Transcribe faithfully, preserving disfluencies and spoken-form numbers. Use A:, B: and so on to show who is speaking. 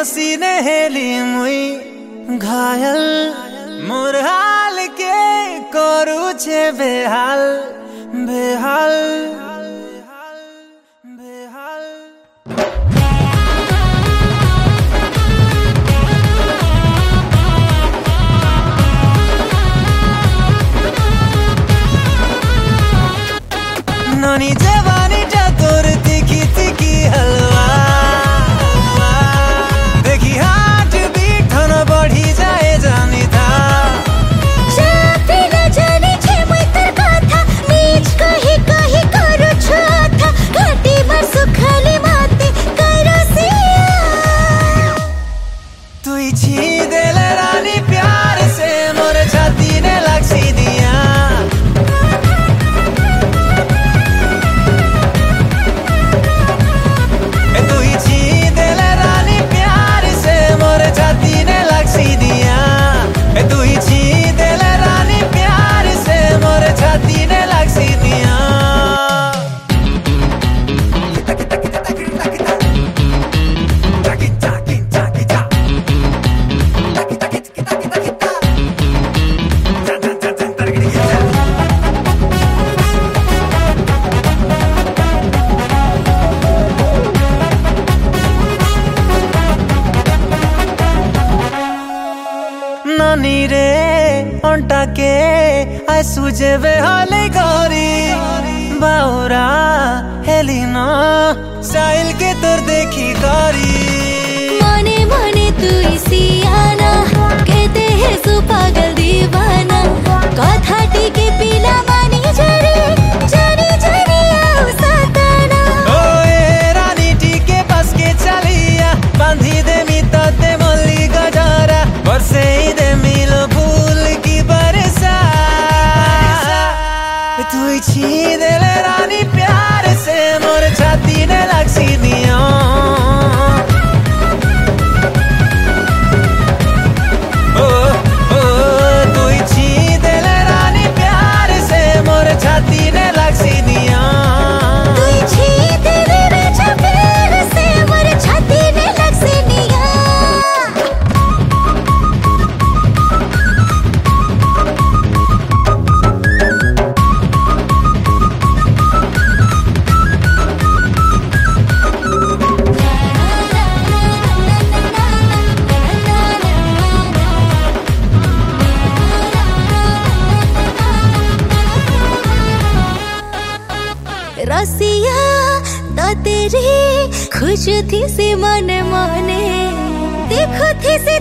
A: हसीने heli मुई घायल मोर हाल के करू छे बेहाल बेहाल बेहाल। नानी जवानी जा तोर तीखी तीखी हलवा देखी हाथ बीट न बढ़ी जाए जानी था
B: जाते न जाने छे मैं तर कथा नीच कही कही करू छथा घाटी पर सुखली माते करू सिया
A: तू छी दिल रानी प्यार से मोर छाती ने लक्सी दिया नानी रे अंटा के आई सुझे वे हाले गौरी बाउरा हेलिना साइल के तोर देखी गौरी
B: मने मने तू सियाना कहते हैं सु पागल दीवाना कथा टीके पीला मानी जरे जानी जानी आओ सताना
A: ओ ए रानी टीके बस के चलिया बांधी दे मिता ते मल्ली गजरा बरसे दे मिलो फूल की बरसा तू छी दिल रानी प्यार से मोर छाती ने लक्सी दिया ओ ओ तू छी दिल रानी प्यार से मोर छाती ने लक्सी दिया
B: तू छी दिल राजा प्यार से मोर छाती ने लक्सी दिया। रसिया तो तेरी खुश थी सी मन मने देखो थी सी